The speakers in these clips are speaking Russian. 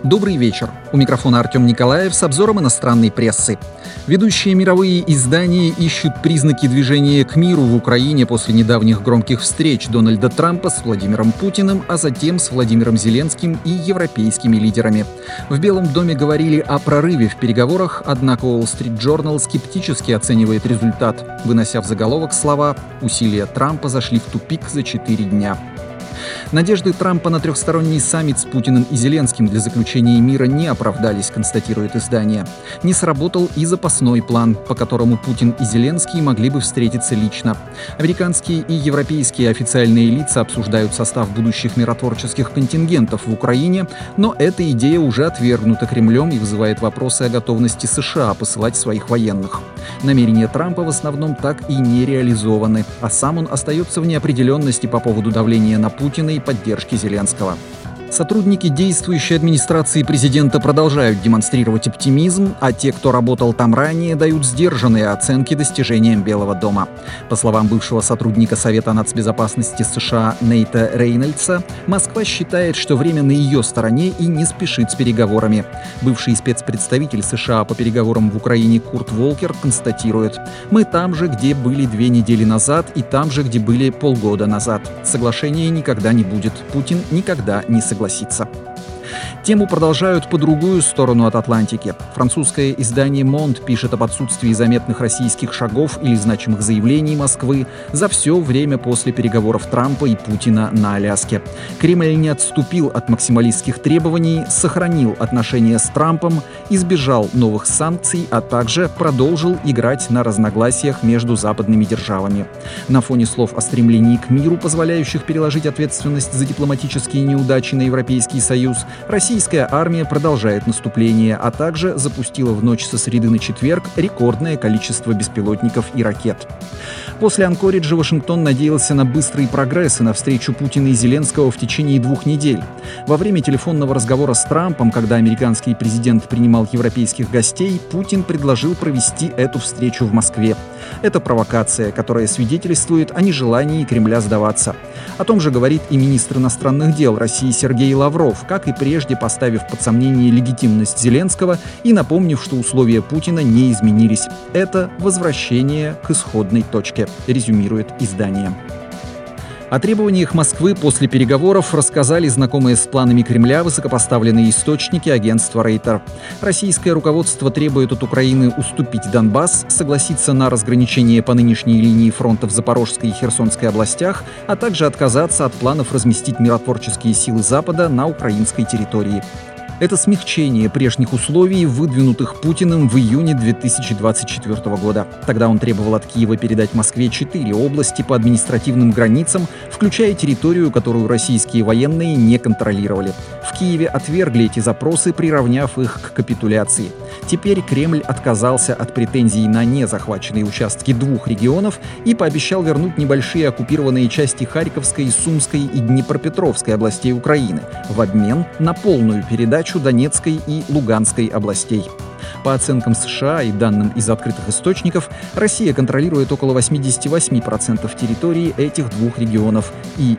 Добрый вечер. У микрофона Артем Николаев с обзором иностранной прессы. Ведущие мировые издания ищут признаки движения к миру в Украине после недавних громких встреч Дональда Трампа с Владимиром Путиным, а затем с Владимиром Зеленским и европейскими лидерами. В Белом доме говорили о прорыве в переговорах, однако Wall Street Journal скептически оценивает результат, вынося в заголовок слова «Усилия Трампа зашли в тупик за 4 дня». Надежды Трампа на трехсторонний саммит с Путиным и Зеленским для заключения мира не оправдались, констатирует издание. Не сработал и запасной план, по которому Путин и Зеленский могли бы встретиться лично. Американские и европейские официальные лица обсуждают состав будущих миротворческих контингентов в Украине, но эта идея уже отвергнута Кремлем и вызывает вопросы о готовности США посылать своих военных. Намерения Трампа в основном так и не реализованы, а сам он остается в неопределенности по поводу давления на Путина и поддержки Зеленского. Сотрудники действующей администрации президента продолжают демонстрировать оптимизм, а те, кто работал там ранее, дают сдержанные оценки достижениям Белого дома. По словам бывшего сотрудника Совета нацбезопасности США Нейта Рейнольдса, Москва считает, что время на ее стороне и не спешит с переговорами. Бывший спецпредставитель США по переговорам в Украине Курт Волкер констатирует: «Мы там же, где были 2 недели назад, и там же, где были полгода назад. Соглашения никогда не будет. Путин никогда не согласится». Тему продолжают по другую сторону от Атлантики. Французское издание «Монд» пишет об отсутствии заметных российских шагов или значимых заявлений Москвы за все время после переговоров Трампа и Путина на Аляске. Кремль не отступил от максималистских требований, сохранил отношения с Трампом, избежал новых санкций, а также продолжил играть на разногласиях между западными державами. На фоне слов о стремлении к миру, позволяющих переложить ответственность за дипломатические неудачи на Европейский Союз, российская армия продолжает наступление, а также запустила в ночь со среды на четверг рекордное количество беспилотников и ракет. После Анкориджа Вашингтон надеялся на быстрый прогресс и на встречу Путина и Зеленского в течение 2 недель. Во время телефонного разговора с Трампом, когда американский президент принимал европейских гостей, Путин предложил провести эту встречу в Москве. Это провокация, которая свидетельствует о нежелании Кремля сдаваться. О том же говорит и министр иностранных дел России Сергей Лавров, как и прежде поставив под сомнение легитимность Зеленского и напомнив, что условия Путина не изменились. Это возвращение к исходной точке, резюмирует издание. О требованиях Москвы после переговоров рассказали знакомые с планами Кремля высокопоставленные источники агентства Рейтер. Российское руководство требует от Украины уступить Донбасс, согласиться на разграничение по нынешней линии фронта в Запорожской и Херсонской областях, а также отказаться от планов разместить миротворческие силы Запада на украинской территории. Это смягчение прежних условий, выдвинутых Путиным в июне 2024 года. Тогда он требовал от Киева передать Москве 4 области по административным границам, включая территорию, которую российские военные не контролировали. В Киеве отвергли эти запросы, приравняв их к капитуляции. Теперь Кремль отказался от претензий на незахваченные участки 2 регионов и пообещал вернуть небольшие оккупированные части Харьковской, Сумской и Днепропетровской областей Украины в обмен на полную передачу Донецкой и Луганской областей. По оценкам США и данным из открытых источников, Россия контролирует около 88% территории этих 2 регионов и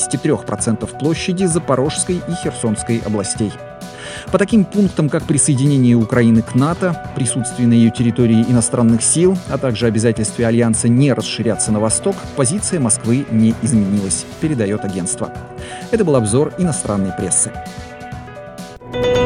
73% площади Запорожской и Херсонской областей. По таким пунктам, как присоединение Украины к НАТО, присутствие на ее территории иностранных сил, а также обязательстве Альянса не расширяться на восток, позиция Москвы не изменилась, передает агентство. Это был обзор иностранной прессы.